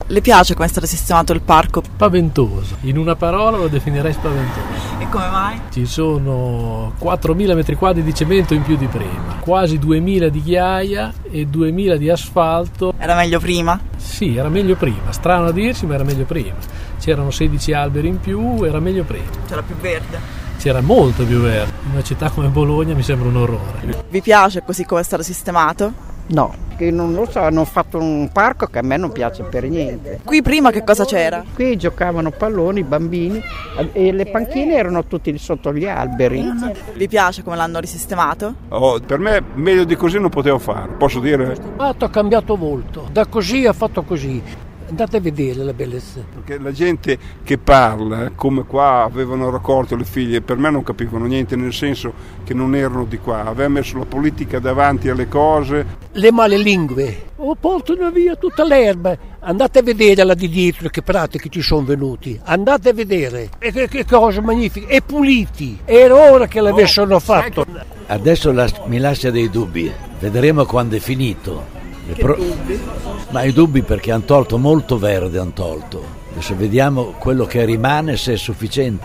Le piace come è stato sistemato il parco? Spaventoso, in una parola lo definirei spaventoso. E come mai? Ci sono 4.000 metri quadri di cemento in più di prima, quasi 2.000 di ghiaia e 2.000 di asfalto. Era meglio prima? Sì, era meglio prima, strano a dirsi, ma era meglio prima. C'erano 16 alberi in più, era meglio prima. C'era più verde? C'era molto più verde. In una città come Bologna mi sembra un orrore. Vi piace così come è stato sistemato? No, che non lo so, hanno fatto un parco che a me non piace per niente. Qui prima che cosa c'era? Qui giocavano palloni, i bambini e le panchine erano tutti sotto gli alberi. Vi piace come l'hanno risistemato? Per me meglio di così non potevo fare, posso dire? Ha cambiato molto, da così ha fatto così. Andate a vedere la bellezza. Perché la gente che parla, come qua avevano raccolto le figlie, per me non capivano niente, nel senso che non erano di qua, aveva messo la politica davanti alle cose. Le male lingue, portano via tutta l'erba. Andate a vedere là di dietro che pratiche ci sono venuti, andate a vedere, e che cose magnifiche, e puliti, era ora che l'avessero fatto. Adesso mi lascia dei dubbi, vedremo quando è finito. Dubbi? Ma i dubbi perché hanno tolto molto verde, adesso vediamo quello che rimane, se è sufficiente.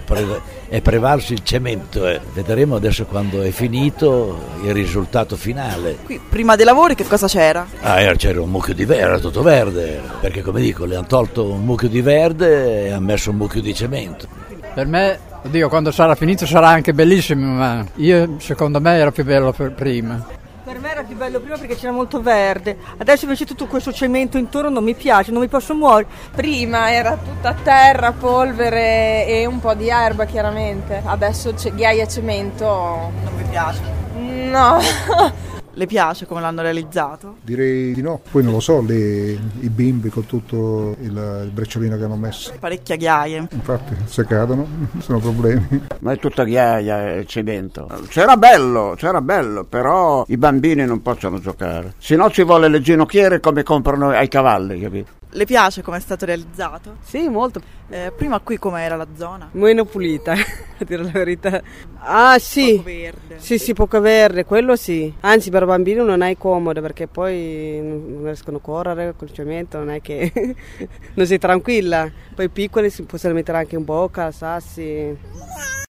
È prevalso il cemento, vedremo adesso quando è finito il risultato finale. Qui prima dei lavori che cosa c'era? C'era un mucchio di verde, era tutto verde, perché come dico le hanno tolto un mucchio di verde e hanno messo un mucchio di cemento. Per me, oddio, quando sarà finito sarà anche bellissimo, ma secondo me era più bello prima. Per me era più bello prima perché c'era molto verde, adesso invece tutto questo cemento intorno non mi piace, non mi posso muovere. Prima era tutta terra, polvere e un po' di erba chiaramente, adesso c'è ghiaia e cemento. Non mi piace? No. Le piace come l'hanno realizzato? Direi di no, poi non lo so, i bimbi con tutto il brecciolino che hanno messo. Parecchie ghiaie. Infatti, se cadono sono problemi. Ma è tutta ghiaia e cemento. C'era bello, però i bambini non possono giocare. Se no ci vuole le ginocchiere come comprano ai cavalli, capito? Le piace come è stato realizzato? Sì, molto. Prima qui com'era la zona? Meno pulita, a dire la verità. Ah sì, poco verde. Sì, poco verde, quello sì. Anzi per bambini non è comodo perché poi non riescono a correre col cemento, non è che non sei tranquilla. Poi piccoli si possono mettere anche in bocca, sassi.